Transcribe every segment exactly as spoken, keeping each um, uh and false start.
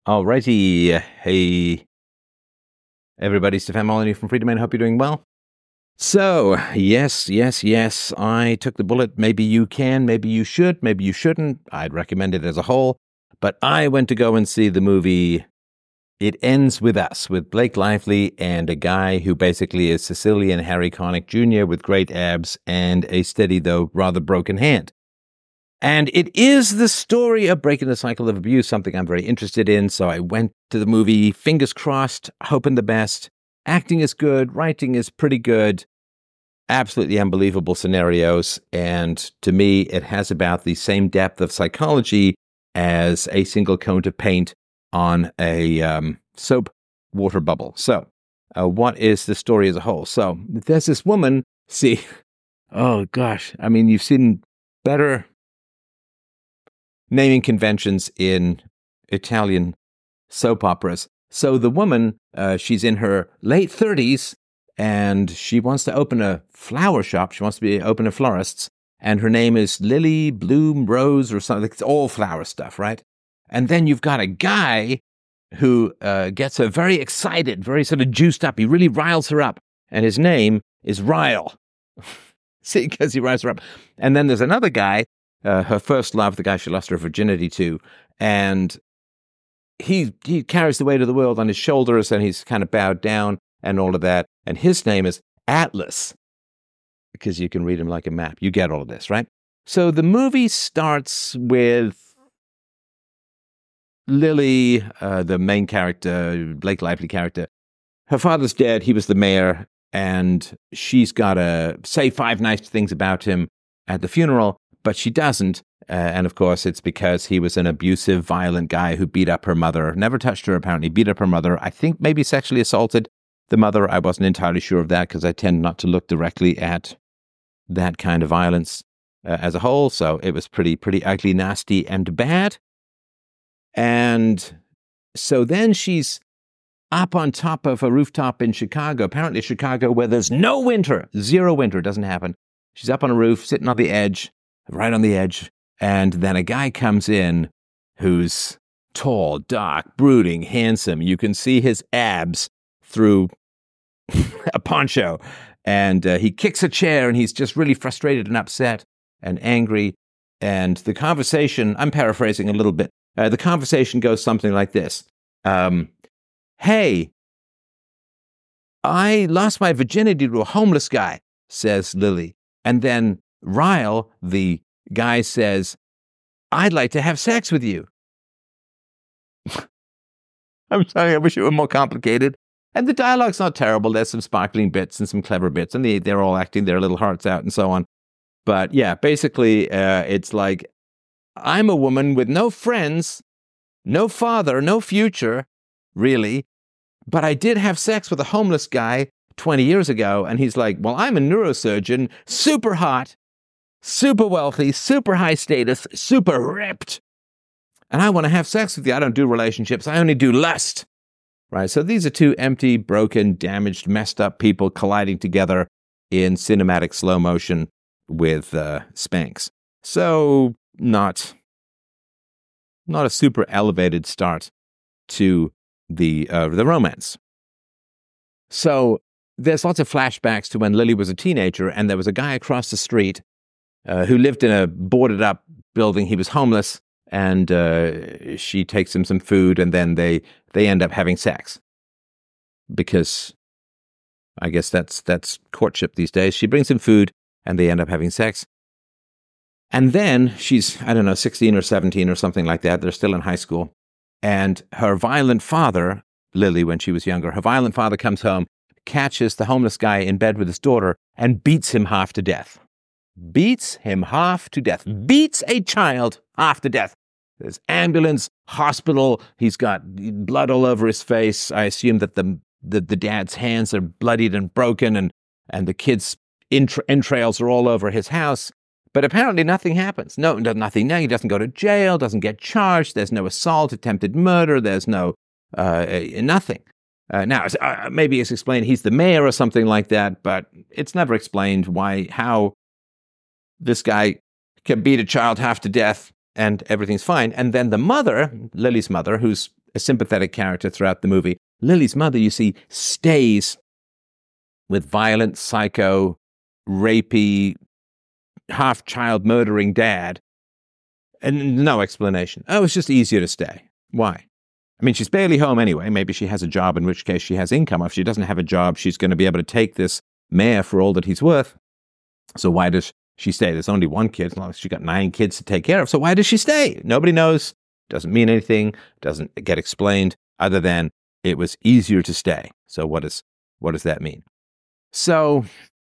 Alrighty. Hey, everybody. Stefan Molyneux from Freedom. I hope you're doing well. So, yes, yes, yes, I took the bullet. Maybe you can, maybe you should, maybe you shouldn't. I'd recommend it as a whole. But I went to go and see the movie It Ends With Us, with Blake Lively and a guy who basically is Sicilian Harry Connick Junior with great abs and a steady, though rather broken hand. And it is the story of breaking the cycle of abuse, something I'm very interested in. So I went to the movie, fingers crossed, hoping the best. Acting is good. Writing is pretty good. Absolutely unbelievable scenarios. And to me, it has about the same depth of psychology as a single coat of paint on a um, soap water bubble. So uh, what is the story as a whole? So there's this woman, see, oh gosh, I mean, you've seen better naming conventions in Italian soap operas. So the woman, uh, she's in her late thirties, and she wants to open a flower shop. She wants to be open a florist's, and her name is Lily Bloom Rose or something. It's all flower stuff, right? And then you've got a guy who uh, gets her very excited, very sort of juiced up. He really riles her up, and his name is Ryle. See, because he riles her up. And then there's another guy, Uh, her first love, the guy she lost her virginity to, and he he carries the weight of the world on his shoulders, and he's kind of bowed down and all of that. And his name is Atlas, because you can read him like a map. You get all of this, right? So the movie starts with Lily, uh, the main character, Blake Lively character. Her father's dead. He was the mayor, and she's got to say five nice things about him at the funeral. But she doesn't, uh, and of course it's because he was an abusive, violent guy who beat up her mother, never touched her apparently, beat up her mother, I think maybe sexually assaulted the mother. I wasn't entirely sure of that because I tend not to look directly at that kind of violence uh, as a whole, so it was pretty, pretty ugly, nasty, and bad. And so then she's up on top of a rooftop in Chicago, apparently Chicago, where there's no winter, zero winter, doesn't happen. She's up on a roof, sitting on the edge, right on the edge, and then a guy comes in who's tall, dark, brooding, handsome. You can see his abs through a poncho, and uh, he kicks a chair, and he's just really frustrated and upset and angry, and the conversation, I'm paraphrasing a little bit, uh, the conversation goes something like this. Um, hey, I lost my virginity to a homeless guy, says Lily, and then Ryle, the guy, says, I'd like to have sex with you. I'm sorry, I wish it were more complicated. And the dialogue's not terrible. There's some sparkling bits and some clever bits, and they, they're all acting their little hearts out and so on. But yeah, basically, uh, it's like, I'm a woman with no friends, no father, no future, really, but I did have sex with a homeless guy twenty years ago, and he's like, well, I'm a neurosurgeon, super hot, super wealthy, super high status, super ripped, and I want to have sex with you. I don't do relationships. I only do lust, right? So these are two empty, broken, damaged, messed up people colliding together in cinematic slow motion with uh, Spanx. So not, not a super elevated start to the uh, the romance. So there's lots of flashbacks to when Lily was a teenager, and there was a guy across the street uh, who lived in a boarded-up building. He was homeless, and uh, she takes him some food, and then they they end up having sex. Because I guess that's that's courtship these days. She brings him food, and they end up having sex. And then she's, I don't know, sixteen or seventeen or something like that. They're still in high school. And her violent father, Lily, when she was younger, her violent father comes home, catches the homeless guy in bed with his daughter, and beats him half to death. Beats him half to death. Beats a child half to death. There's ambulance, hospital. He's got blood all over his face. I assume that the the, the dad's hands are bloodied and broken, and, and the kid's entra- entrails are all over his house. But apparently nothing happens. No, nothing. No, he doesn't go to jail, doesn't get charged. There's no assault, attempted murder. There's no, uh, nothing. Uh, now, uh, maybe it's explained he's the mayor or something like that, but it's never explained why, how this guy can beat a child half to death and everything's fine. And then the mother, Lily's mother, who's a sympathetic character throughout the movie. Lily's mother, you see, stays with violent, psycho, rapey, half-child murdering dad, and no explanation. Oh, it's just easier to stay. Why? I mean, she's barely home anyway. Maybe she has a job, in which case she has income. If she doesn't have a job, she's going to be able to take this mayor for all that he's worth. So why does she stay? There's only one kid, as long as she's got nine kids to take care of. So why does she stay? Nobody knows. Doesn't mean anything. Doesn't get explained other than it was easier to stay. So what does what does that mean? So,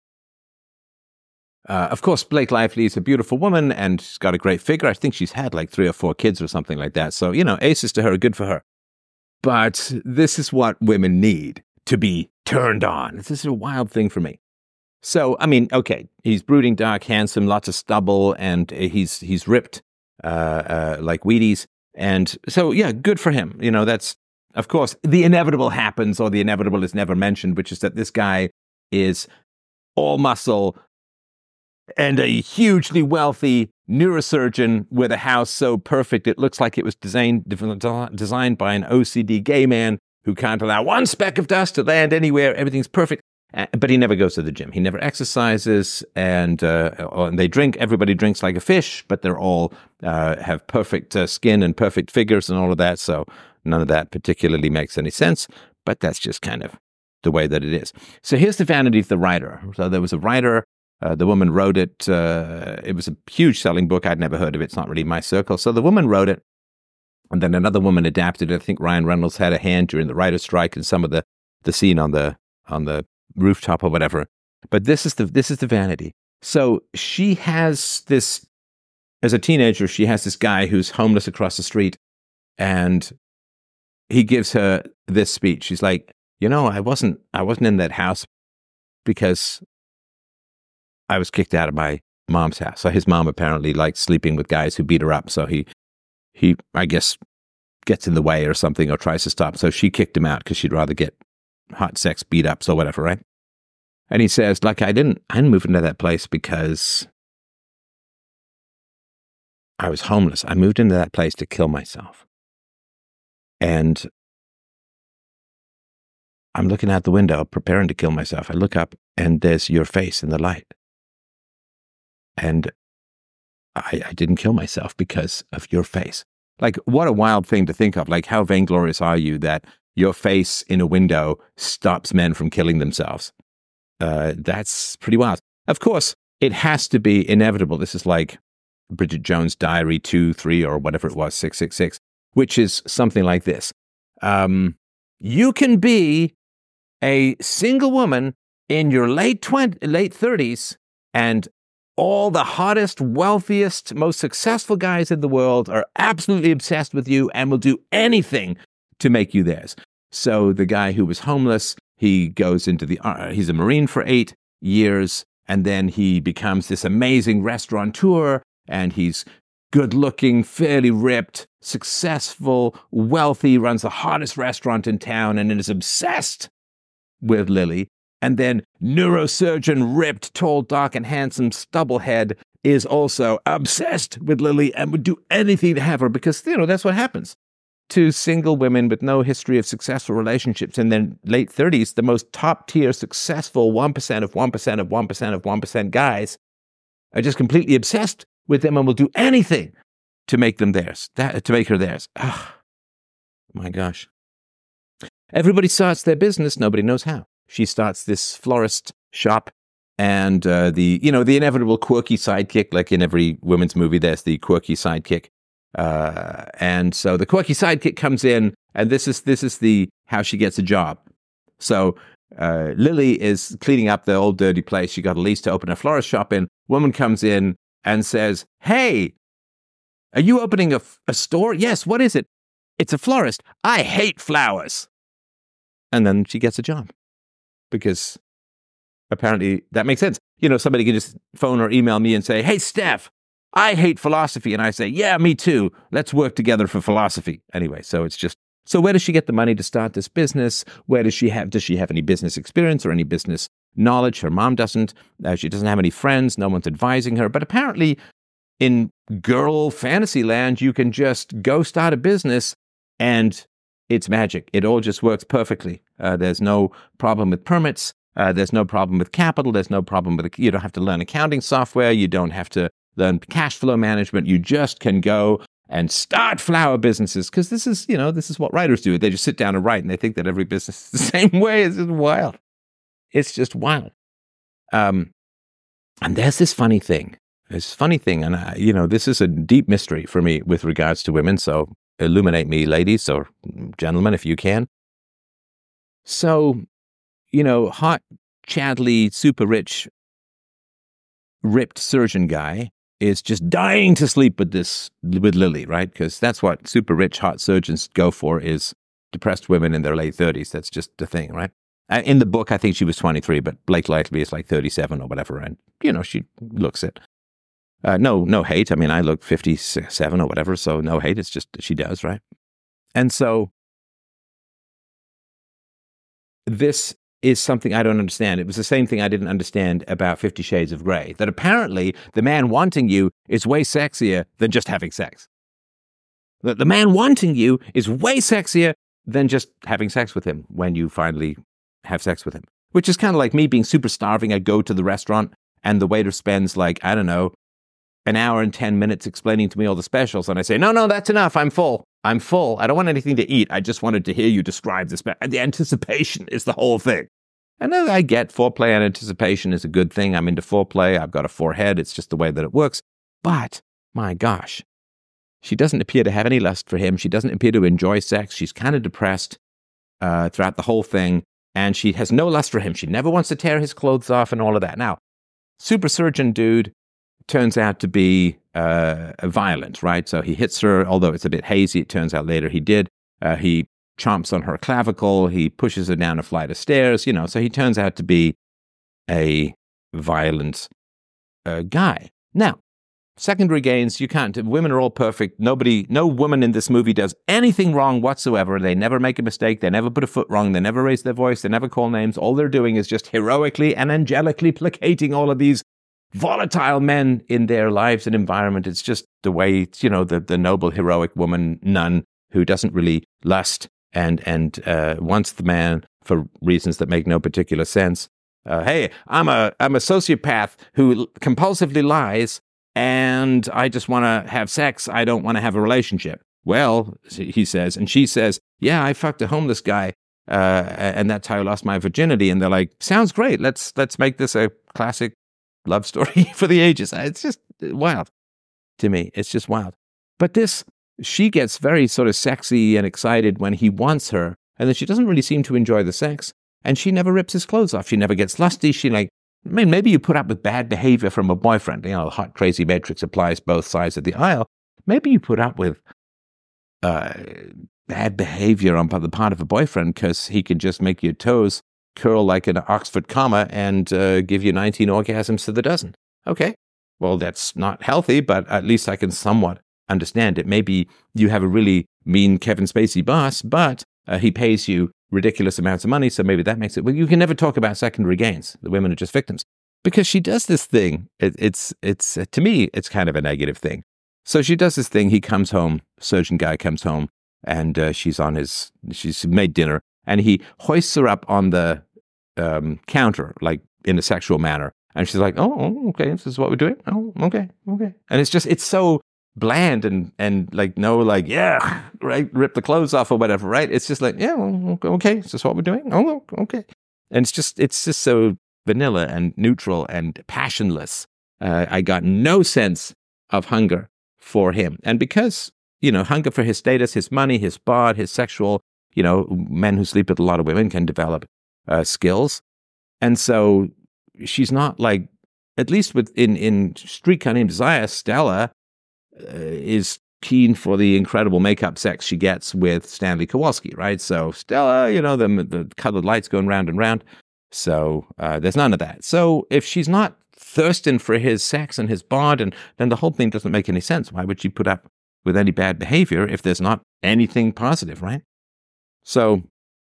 uh, of course, Blake Lively is a beautiful woman and she's got a great figure. I think she's had like three or four kids or something like that. So, you know, aces to her, good for her. But this is what women need to be turned on. This is a wild thing for me. So, I mean, okay, he's brooding, dark, handsome, lots of stubble, and he's he's ripped uh, uh, like Wheaties. And so, yeah, good for him. You know, that's, of course, the inevitable happens, or the inevitable is never mentioned, which is that this guy is all muscle and a hugely wealthy neurosurgeon with a house so perfect it looks like it was designed designed by an O C D gay man who can't allow one speck of dust to land anywhere. Everything's perfect. Uh, but he never goes to the gym. He never exercises, and, uh, and they drink. Everybody drinks like a fish, but they're all uh, have perfect uh, skin and perfect figures and all of that. So none of that particularly makes any sense. But that's just kind of the way that it is. So here's the vanity of the writer. So there was a writer. Uh, the woman wrote it. Uh, it was a huge selling book. I'd never heard of it. It's not really my circle. So the woman wrote it, and then another woman adapted it. I think Ryan Reynolds had a hand during the writer's strike and some of the the scene on the on the rooftop or whatever. But this is the this is the vanity. So she has this, as a teenager, she has this guy who's homeless across the street, and he gives her this speech. She's like, you know, I wasn't I wasn't in that house because I was kicked out of my mom's house. So his mom apparently liked sleeping with guys who beat her up. So he he I guess gets in the way or something, or tries to stop. So she kicked him out because she'd rather get hot sex, beat ups, or whatever, right? And he says, like, I didn't, I didn't move into that place because I was homeless. I moved into that place to kill myself. And I'm looking out the window, preparing to kill myself. I look up, and there's your face in the light. And I, I didn't kill myself because of your face. Like, what a wild thing to think of. Like, how vainglorious are you that your face in a window stops men from killing themselves? Uh, that's pretty wild. Of course, it has to be inevitable. This is like Bridget Jones' Diary two, three, or whatever it was, six six six, which is something like this. Um, you can be a single woman in your late twenties, late thirties, and all the hottest, wealthiest, most successful guys in the world are absolutely obsessed with you and will do anything to make you theirs. So the guy who was homeless, he goes into the, uh, he's a Marine for eight years, and then he becomes this amazing restaurateur, and he's good looking, fairly ripped, successful, wealthy, runs the hottest restaurant in town, and is obsessed with Lily. And then neurosurgeon, ripped, tall, dark, and handsome Stubblehead is also obsessed with Lily and would do anything to have her, because, you know, that's what happens to single women with no history of successful relationships in their late thirties. The most top-tier, successful one percent of one percent of one percent of one percent guys are just completely obsessed with them and will do anything to make them theirs, that, to make her theirs. Oh, my gosh. Everybody starts their business. Nobody knows how. She starts this florist shop, and uh, the, you know, the inevitable quirky sidekick, like in every women's movie, there's the quirky sidekick. Uh, and so the quirky sidekick comes in, and this is this is the how she gets a job. So uh, Lily is cleaning up the old dirty place. She got a lease to open a florist shop in. Woman comes in and says, "Hey, are you opening a, a store?" "Yes, what is it?" "It's a florist. I hate flowers." And then she gets a job, because apparently that makes sense. You know, somebody can just phone or email me and say, "Hey, Steph, I hate philosophy." And I say, "Yeah, me too. Let's work together for philosophy." Anyway, so it's just, so where does she get the money to start this business? Where does she have, does she have any business experience or any business knowledge? Her mom doesn't. Uh, she doesn't have any friends. No one's advising her. But apparently in girl fantasy land, you can just go start a business and it's magic. It all just works perfectly. Uh, there's no problem with permits. Uh, there's no problem with capital. There's no problem with, you don't have to learn accounting software. You don't have to learn cash flow management. You just can go and start flower businesses. Because this is, you know, this is what writers do. They just sit down and write, and they think that every business is the same way. It's just wild. It's just wild. Um, and there's this funny thing. This funny thing, and I, you know, this is a deep mystery for me with regards to women. So illuminate me, ladies or gentlemen, if you can. So, you know, hot, Chadley, super rich, ripped surgeon guy is just dying to sleep with this, with Lily, right? Because that's what super rich, hot surgeons go for, is depressed women in their late thirties. That's just the thing, right? In the book, I think she was twenty-three, but Blake Lively is like thirty-seven or whatever. And, you know, she looks it. Uh, no, no hate. I mean, I look fifty-seven or whatever, so no hate. It's just she does, right? And so this is something I don't understand. It was the same thing I didn't understand about Fifty Shades of Grey, that apparently the man wanting you is way sexier than just having sex. That the man wanting you is way sexier than just having sex with him when you finally have sex with him. Which is kind of like me being super starving. I go to the restaurant and the waiter spends like, I don't know, an hour and ten minutes explaining to me all the specials. And I say, no, no, that's enough. I'm full. I'm full. I don't want anything to eat. I just wanted to hear you describe the spe- The anticipation is the whole thing. And then I get foreplay and anticipation is a good thing. I'm into foreplay. I've got a forehead. It's just the way that it works. But, my gosh, she doesn't appear to have any lust for him. She doesn't appear to enjoy sex. She's kind of depressed uh, throughout the whole thing. And she has no lust for him. She never wants to tear his clothes off and all of that. Now, super surgeon dude turns out to be uh, violent, right? So he hits her, although it's a bit hazy. It turns out later he did. Uh, he chomps on her clavicle. He pushes her down a flight of stairs, you know. So he turns out to be a violent uh, guy. Now, secondary gains, you can't. Women are all perfect. Nobody, no woman in this movie does anything wrong whatsoever. They never make a mistake. They never put a foot wrong. They never raise their voice. They never call names. All they're doing is just heroically and angelically placating all of these volatile men in their lives and environment. It's just the way, you know, the, the noble, heroic woman nun who doesn't really lust and and uh, wants the man for reasons that make no particular sense. Uh, hey, I'm a I'm a sociopath who compulsively lies, and I just want to have sex. I don't want to have a relationship. Well, he says, and she says, yeah, I fucked a homeless guy, uh, and that's how I lost my virginity. And they're like, sounds great. Let's let's make this a classic love story for the ages. It's just wild to me. It's just wild. But this, she gets very sort of sexy and excited when he wants her, and then she doesn't really seem to enjoy the sex, and she never rips his clothes off. She never gets lusty. She like, I mean, maybe you put up with bad behavior from a boyfriend. You know, the hot, crazy matrix applies both sides of the aisle. Maybe you put up with uh, bad behavior on the part of a boyfriend because he can just make your toes curl like an Oxford comma and uh, give you nineteen orgasms to the dozen. Okay, well, that's not healthy, but at least I can somewhat understand it. Maybe you have a really mean Kevin Spacey boss, but uh, he pays you ridiculous amounts of money, so maybe that makes it. Well, you can never talk about secondary gains. The women are just victims. Because she does this thing. It, it's, it's uh, to me, it's kind of a negative thing. So she does this thing. He comes home, surgeon guy comes home, and uh, she's on his, she's made dinner, and he hoists her up on the um, counter, like in a sexual manner. And she's like, oh, okay, this is what we're doing. Oh, okay, okay. And it's just, it's so bland and, and like, no, like, yeah, right, rip the clothes off or whatever, right? It's just like, yeah, well, okay, is this what we're doing? Oh, okay. And it's just, it's just so vanilla and neutral and passionless. Uh, I got no sense of hunger for him. And because, you know, hunger for his status, his money, his bod, his sexual, you know, men who sleep with a lot of women can develop uh, skills. And so she's not like, at least with in, in Streetcar Named Desire, Stella uh, is keen for the incredible makeup sex she gets with Stanley Kowalski, right? So Stella, you know, the, the colored lights going round and round. So uh, there's none of that. So if she's not thirsting for his sex and his bod, and then the whole thing doesn't make any sense. Why would she put up with any bad behavior if there's not anything positive, right? So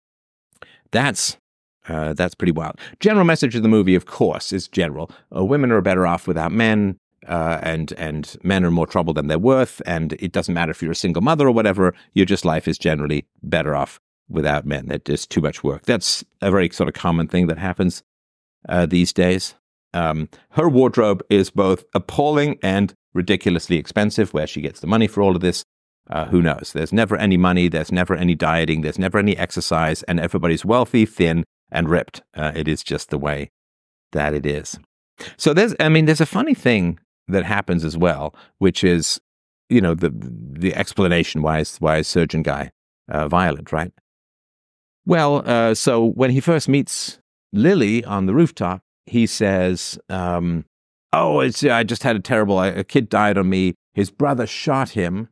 that's uh, that's pretty wild. General message of the movie, of course, is general. Uh, women are better off without men. uh, and and men are more trouble than they're worth, and it doesn't matter if you're a single mother or whatever, your just life is generally better off without men. That there's too much work. That's a very sort of common thing that happens uh, these days. Um, her wardrobe is both appalling and ridiculously expensive. Where she gets the money for all of this, uh, who knows? There's never any money. There's never any dieting. There's never any exercise, and everybody's wealthy, thin, and ripped. Uh, it is just the way that it is. So there's, I mean, there's a funny thing that happens as well, which is, you know, the the explanation why is why is Surgeon Guy uh, violent, right? Well, uh, so when he first meets Lily on the rooftop, he says, um, "Oh, it's I just had a terrible. A kid died on me. His brother shot him,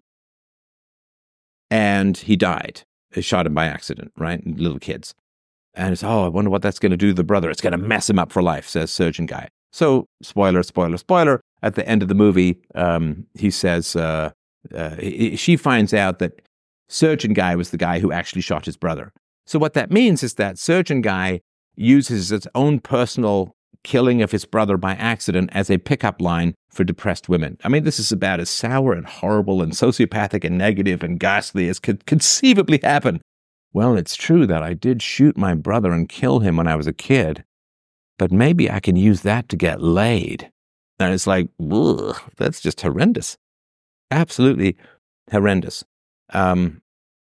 and he died. He shot him by accident, right? Little kids." And it's, oh, I wonder what that's going to do to the brother. It's going to mess him up for life, says Surgeon Guy. So, spoiler, spoiler, spoiler. At the end of the movie, um, he says, uh, uh, he, she finds out that Surgeon Guy was the guy who actually shot his brother. So what that means is that Surgeon Guy uses his own personal killing of his brother by accident as a pickup line for depressed women. I mean, this is about as sour and horrible and sociopathic and negative and ghastly as could conceivably happen. Well, it's true that I did shoot my brother and kill him when I was a kid, but maybe I can use that to get laid. And it's like, ugh, that's just horrendous. Absolutely horrendous. Um,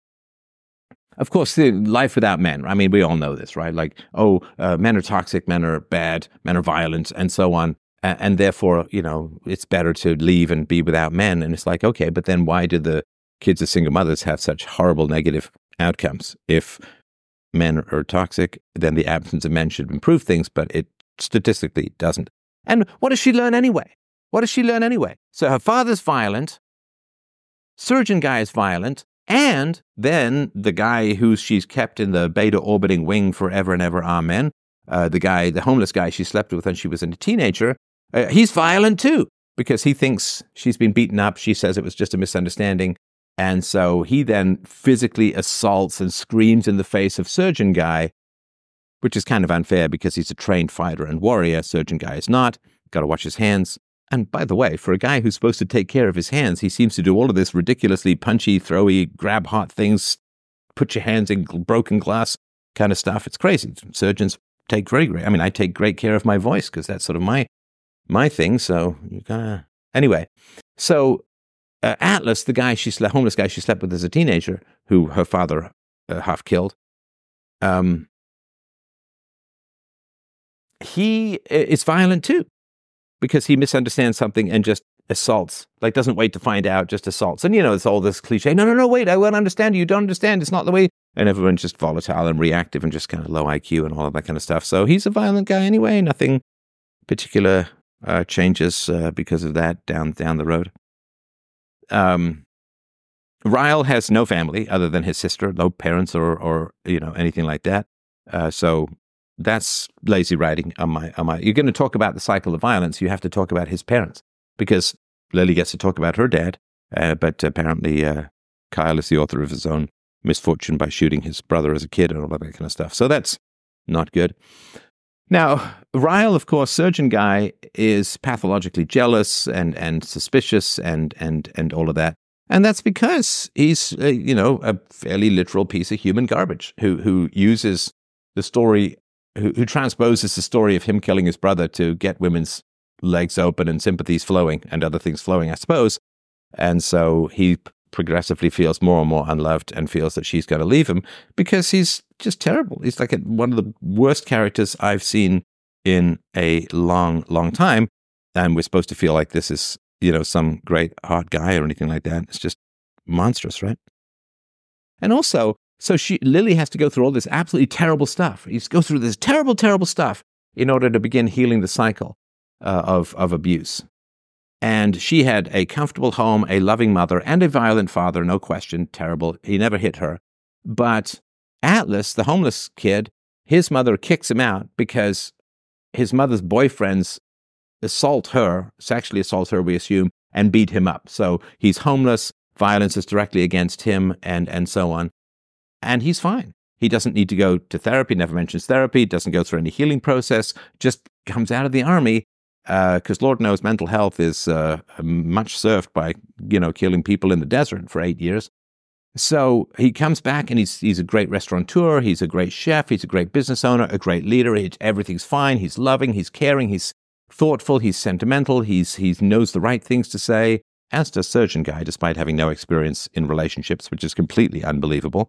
of course, the life without men. I mean, we all know this, right? Like, oh, uh, men are toxic, men are bad, men are violent, and so on. And, and therefore, you know, it's better to leave and be without men. And it's like, okay, but then why do the kids of single mothers have such horrible negative outcomes? If men are toxic, then the absence of men should improve things, but it statistically doesn't. And what does she learn anyway? What does she learn anyway? So her father's violent, Surgeon Guy is violent, and then the guy who she's kept in the beta orbiting wing forever and ever, amen, uh, the guy, the homeless guy she slept with when she was a teenager, uh, he's violent too, because he thinks she's been beaten up. She says it was just a misunderstanding. And so he then physically assaults and screams in the face of Surgeon Guy, which is kind of unfair because he's a trained fighter and warrior. Surgeon Guy is not. Got to watch his hands. And by the way, for a guy who's supposed to take care of his hands, he seems to do all of this ridiculously punchy, throwy, grab hot things, put your hands in broken glass kind of stuff. It's crazy. Surgeons take great, great. I mean, I take great care of my voice because that's sort of my my thing. So you gotta. Anyway, so uh, Atlas, the guy she slept, homeless guy she slept with as a teenager, who her father uh, half killed, um, he is violent too. Because he misunderstands something and just assaults, like doesn't wait to find out, just assaults. And, you know, it's all this cliche, no, no, no, wait, I won't understand you, you don't understand, it's not the way. And everyone's just volatile and reactive and just kind of low I Q and all of that kind of stuff. So he's a violent guy anyway, nothing particular uh, changes uh, because of that down down the road. Um, Ryle has no family other than his sister, no parents or, or you know, anything like that. Uh, so... That's lazy writing on my, on my, you're going to talk about the cycle of violence, you have to talk about his parents, because Lily gets to talk about her dad, uh, but apparently uh, Kyle is the author of his own misfortune by shooting his brother as a kid and all that kind of stuff. So that's not good. Now, Ryle, of course, Surgeon Guy, is pathologically jealous and, and suspicious and, and, and all of that. And that's because he's, uh, you know, a fairly literal piece of human garbage who, who uses the story Who, who transposes the story of him killing his brother to get women's legs open and sympathies flowing and other things flowing, I suppose. And so he progressively feels more and more unloved and feels that she's going to leave him because he's just terrible. He's like a, one of the worst characters I've seen in a long, long time. And we're supposed to feel like this is, you know, some great hot guy or anything like that. It's just monstrous, right? And also, So she, Lily has to go through all this absolutely terrible stuff. He goes through this terrible, terrible stuff in order to begin healing the cycle uh, of, of abuse. And she had a comfortable home, a loving mother, and a violent father, no question, terrible. He never hit her. But Atlas, the homeless kid, his mother kicks him out because his mother's boyfriends assault her, sexually assault her, we assume, and beat him up. So he's homeless, violence is directly against him, and, and so on. And he's fine. He doesn't need to go to therapy, never mentions therapy, doesn't go through any healing process, just comes out of the army because uh, Lord knows mental health is uh, much served by, you know, killing people in the desert for eight years. So he comes back and he's he's a great restaurateur, he's a great chef, he's a great business owner, a great leader. He, everything's fine. He's loving, he's caring, he's thoughtful, he's sentimental, he's he knows the right things to say, as does Surgeon Guy, despite having no experience in relationships, which is completely unbelievable.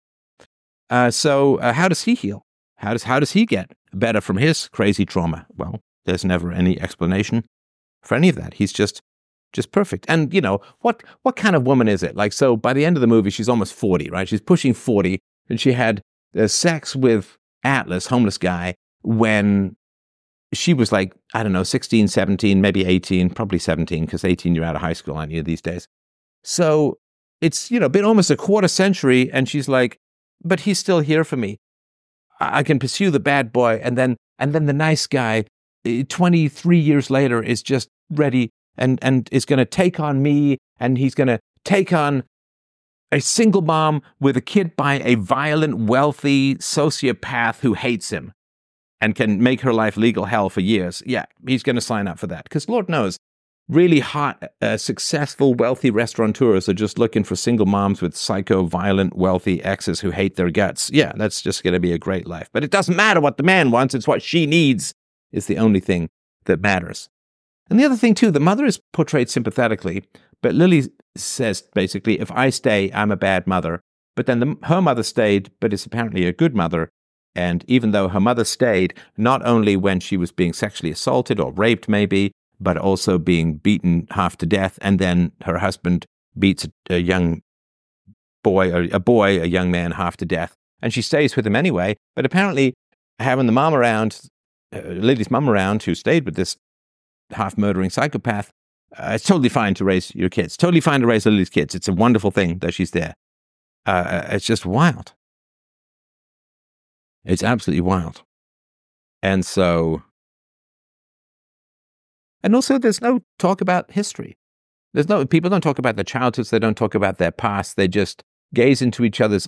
Uh, so uh, how does he heal? How does how does he get better from his crazy trauma? Well, there's never any explanation for any of that. He's just just perfect. And, you know, what what kind of woman is it? Like, so by the end of the movie, she's almost forty, right? She's pushing forty, and she had uh, sex with Atlas, homeless guy, when she was like, I don't know, sixteen, seventeen, maybe eighteen, probably seventeen, because eighteen, you're out of high school, aren't you, these days? So it's, you know, been almost a quarter century, and she's like, but he's still here for me. I, I can pursue the bad boy, and then and then the nice guy, twenty-three years later, is just ready and and is going to take on me, and he's going to take on a single mom with a kid by a violent, wealthy sociopath who hates him and can make her life legal hell for years. Yeah, he's going to sign up for that. Because Lord knows, really hot, uh, successful, wealthy restaurateurs are just looking for single moms with psycho, violent, wealthy exes who hate their guts. Yeah, that's just going to be a great life. But it doesn't matter what the man wants. It's what she needs is the only thing that matters. And the other thing, too, the mother is portrayed sympathetically, but Lily says, basically, if I stay, I'm a bad mother. But then the, her mother stayed, but is apparently a good mother. And even though her mother stayed, not only when she was being sexually assaulted or raped, maybe, but also being beaten half to death, and then her husband beats a, a young boy, or a boy, a young man, half to death. And she stays with him anyway. But apparently, having the mom around, uh, Lily's mom around, who stayed with this half-murdering psychopath, uh, it's totally fine to raise your kids. Totally fine to raise Lily's kids. It's a wonderful thing that she's there. Uh, it's just wild. It's absolutely wild. And so, and also there's no talk about history. There's no, people don't talk about their childhoods. They don't talk about their past. They just gaze into each other's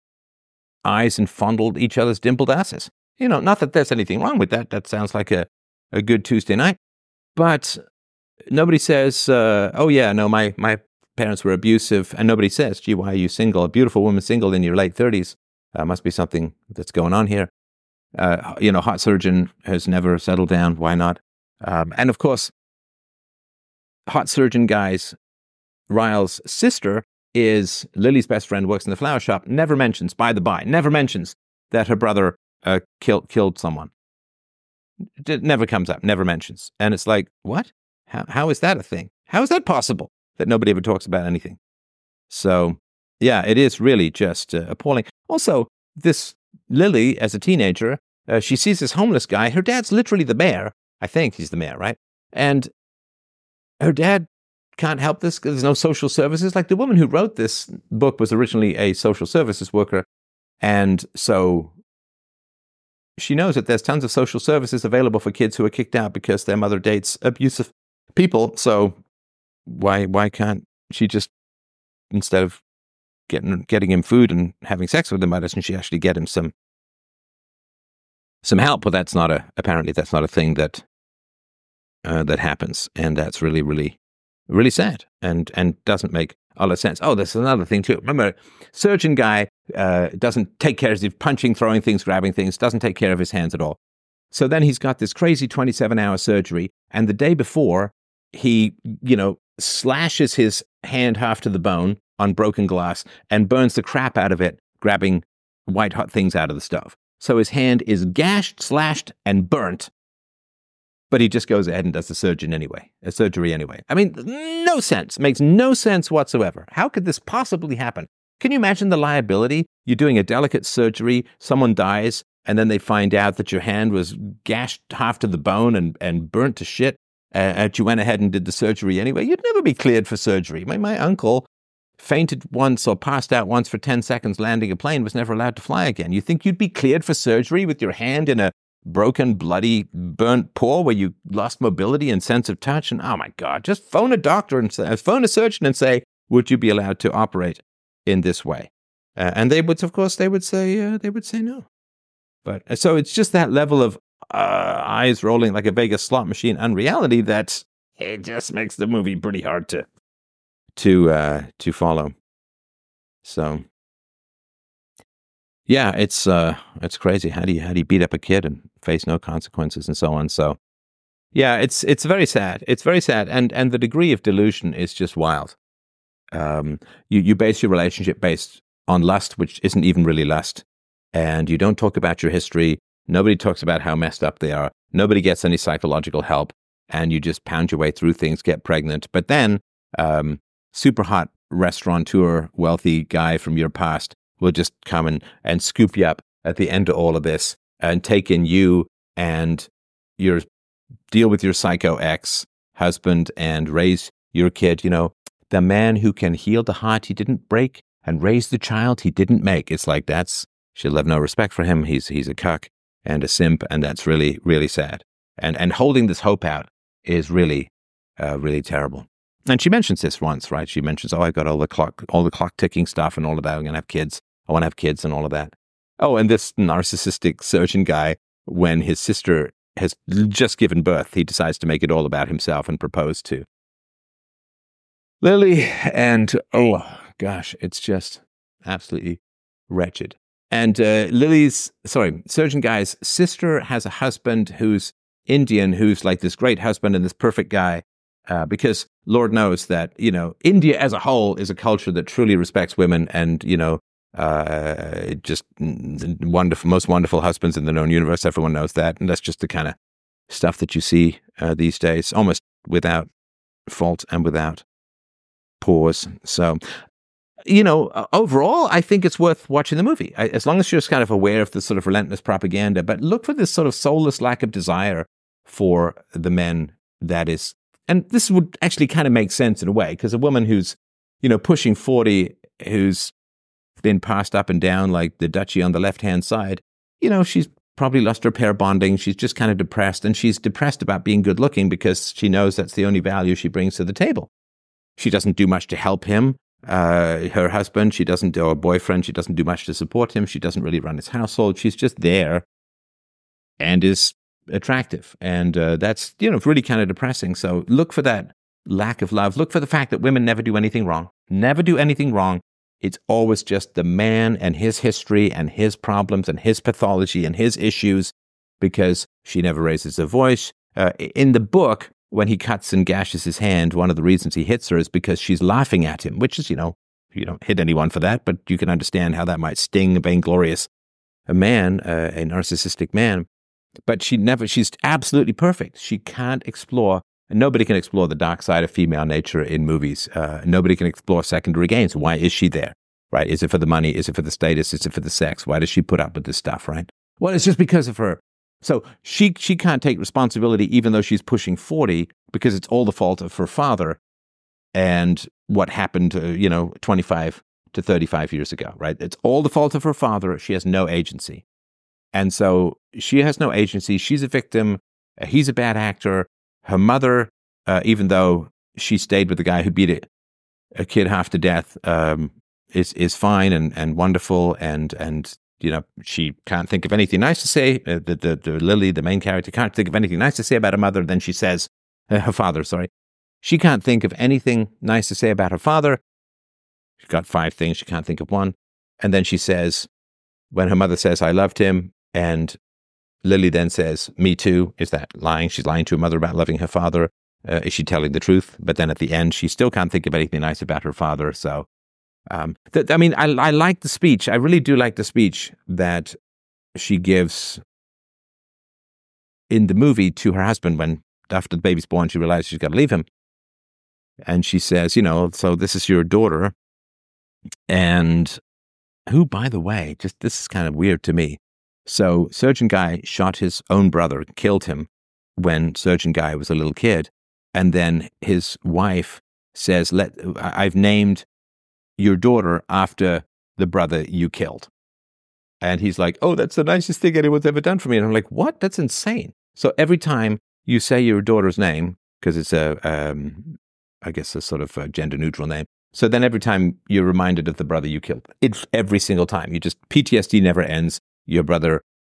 eyes and fondle each other's dimpled asses. You know, not that there's anything wrong with that. That sounds like a, a good Tuesday night. But nobody says, uh, oh, yeah, no, my, my parents were abusive. And nobody says, gee, why are you single? A beautiful woman single in your late thirties. Uh, must be something that's going on here. Uh, you know, Heart Surgeon has never settled down. Why not? Um, and of course, Heart Surgeon Guy's, Ryle's sister is Lily's best friend, works in the flower shop, never mentions, by the by, never mentions that her brother uh, killed killed someone. It never comes up, never mentions. And it's like, what? How, how is that a thing? How is that possible that nobody ever talks about anything? So, yeah, it is really just uh, appalling. Also, this Lily, as a teenager, uh, she sees this homeless guy. Her dad's literally the mayor. I think he's the mayor, right? And her dad can't help this because there's no social services. Like, the woman who wrote this book was originally a social services worker. And so she knows that there's tons of social services available for kids who are kicked out because their mother dates abusive people. So why why can't she just, instead of getting getting him food and having sex with him, why doesn't she actually get him some some help? Well, that's not a apparently that's not a thing that uh, that happens, and that's really really really sad and and doesn't make a lot of sense. Oh, there's another thing too. Remember, Surgeon Guy uh, doesn't take care of his punching, throwing things, grabbing things, doesn't take care of his hands at all. So then he's got this crazy twenty-seven hour surgery, and the day before, he, you know, slashes his hand half to the bone on broken glass and burns the crap out of it, grabbing white hot things out of the stove. So his hand is gashed, slashed, and burnt. But he just goes ahead and does the surgeon anyway, a surgery anyway. I mean, no sense. Makes no sense whatsoever. How could this possibly happen? Can you imagine the liability? You're doing a delicate surgery, someone dies, and then they find out that your hand was gashed half to the bone and, and burnt to shit, uh, and you went ahead and did the surgery anyway. You'd never be cleared for surgery. My, my uncle fainted once or passed out once for ten seconds landing a plane, was never allowed to fly again. You think you'd be cleared for surgery with your hand in a broken, bloody, burnt paw where you lost mobility and sense of touch? And oh my God, just phone a doctor and say, phone a surgeon and say, would you be allowed to operate in this way? Uh, and they would, of course, they would say, uh, they would say no. But so it's just that level of uh, eyes rolling like a Vegas slot machine unreality that it just makes the movie pretty hard to to uh, to follow. So yeah, it's uh, it's crazy. How do you how do you beat up a kid and face no consequences and so on? So yeah, it's it's very sad. It's very sad, and and the degree of delusion is just wild. Um, you you base your relationship based on lust, which isn't even really lust, and you don't talk about your history. Nobody talks about how messed up they are. Nobody gets any psychological help, and you just pound your way through things, get pregnant. But then, um, super hot restaurateur, wealthy guy from your past will just come and, and scoop you up at the end of all of this and take in you and your deal with your psycho ex-husband and raise your kid, you know, the man who can heal the heart he didn't break and raise the child he didn't make. It's like, that's, she'll have no respect for him. He's he's a cuck and a simp, and that's really, really sad. And and holding this hope out is really, uh, really terrible. And she mentions this once, right? She mentions, oh, I got all the clock, all the clock ticking stuff and all of that. I'm going to have kids. I want to have kids and all of that. Oh, and this narcissistic surgeon guy, when his sister has just given birth, he decides to make it all about himself and propose to Lily. And oh gosh, it's just absolutely wretched. And uh, Lily's, sorry, surgeon guy's sister has a husband who's Indian, who's like this great husband and this perfect guy. Uh, because Lord knows that, you know, India as a whole is a culture that truly respects women and, you know, uh, just wonderful, most wonderful husbands in the known universe. Everyone knows that. And that's just the kind of stuff that you see uh, these days, almost without fault and without pause. So, you know, overall, I think it's worth watching the movie, I, as long as you're just kind of aware of the sort of relentless propaganda. But look for this sort of soulless lack of desire for the men that is. And this would actually kind of make sense in a way, because a woman who's, you know, pushing forty, who's been passed up and down like the duchy on the left-hand side, you know, she's probably lost her pair bonding. She's just kind of depressed, and she's depressed about being good looking because she knows that's the only value she brings to the table. She doesn't do much to help him, uh, her husband. She doesn't do a boyfriend. She doesn't do much to support him. She doesn't really run his household. She's just there and is attractive. And uh, that's, you know, really kind of depressing. So look for that lack of love. Look for the fact that women never do anything wrong. Never do anything wrong. It's always just the man and his history and his problems and his pathology and his issues, because she never raises her voice. Uh, in the book, when he cuts and gashes his hand, one of the reasons he hits her is because she's laughing at him, which is, you know, you don't hit anyone for that, but you can understand how that might sting a vainglorious a man, uh, a narcissistic man. But she never, she's absolutely perfect. She can't explore, and nobody can explore the dark side of female nature in movies. Uh, nobody can explore secondary gains. Why is she there, right? Is it for the money? Is it for the status? Is it for the sex? Why does she put up with this stuff, right? Well, it's just because of her. So she she can't take responsibility even though she's pushing forty, because it's all the fault of her father and what happened, uh, you know, twenty-five to thirty-five years ago, right? It's all the fault of her father. She has no agency. And so she has no agency. She's a victim. Uh, he's a bad actor. Her mother, uh, even though she stayed with the guy who beat a, a kid half to death, um, is is fine and, and wonderful. And, and you know, she can't think of anything nice to say. Uh, the, the, the Lily, the main character, can't think of anything nice to say about her mother. Then she says, uh, her father, sorry. She can't think of anything nice to say about her father. She's got five things. She can't think of one. And then she says, when her mother says, I loved him, and Lily then says, me too. Is that lying? She's lying to her mother about loving her father. Uh, is she telling the truth? But then at the end, she still can't think of anything nice about her father. So, um, th- I mean, I, I like the speech. I really do like the speech that she gives in the movie to her husband when, after the baby's born, she realizes she's got to leave him. And she says, you know, so this is your daughter. And who, by the way, just this is kind of weird to me. So Surgeon Guy shot his own brother, killed him when Surgeon Guy was a little kid. And then his wife says, "Let I've named your daughter after the brother you killed." And he's like, oh, that's the nicest thing anyone's ever done for me. And I'm like, what? That's insane. So every time you say your daughter's name, because it's a, um, I guess a sort of a gender neutral name. So then every time you're reminded of the brother you killed, it's every single time. You just, P T S D never ends. Your brother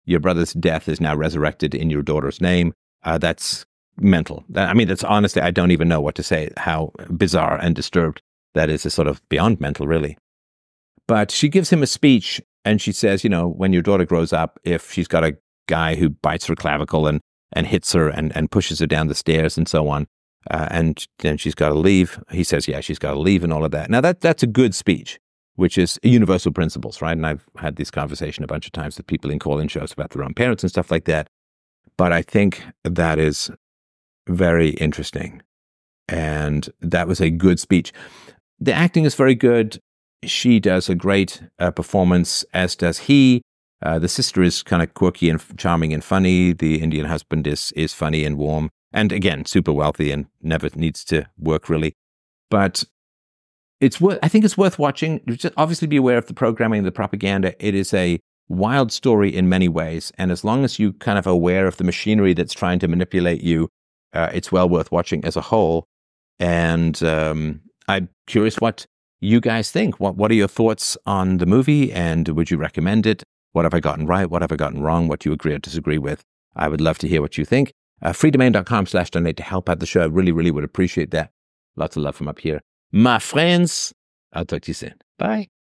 your brother's death is now resurrected in your daughter's name. Uh, that's mental. I mean, that's honestly, I don't even know what to say, how bizarre and disturbed that is. It's sort of beyond mental, really. But she gives him a speech and she says, you know, when your daughter grows up, if she's got a guy who bites her clavicle and, and hits her and, and pushes her down the stairs and so on, uh, and then she's got to leave, he says, yeah, she's got to leave and all of that. Now, that that's a good speech, which is universal principles, right? And I've had this conversation a bunch of times with people in call-in shows about their own parents and stuff like that. But I think that is very interesting. And that was a good speech. The acting is very good. She does a great uh, performance, as does he. Uh, the sister is kind of quirky and charming and funny. The Indian husband is is funny and warm. And again, super wealthy and never needs to work really. But it's worth, I think it's worth watching. Just obviously be aware of the programming, the propaganda. It is a wild story in many ways. And as long as you kind of aware of the machinery that's trying to manipulate you, uh, it's well worth watching as a whole. And um, I'm curious what you guys think. What What are your thoughts on the movie, and would you recommend it? What have I gotten right? What have I gotten wrong? What do you agree or disagree with? I would love to hear what you think. Uh, freedomain.com slash donate to help out the show. I really, really would appreciate that. Lots of love from up here. My friends, I'll talk to you soon. Bye.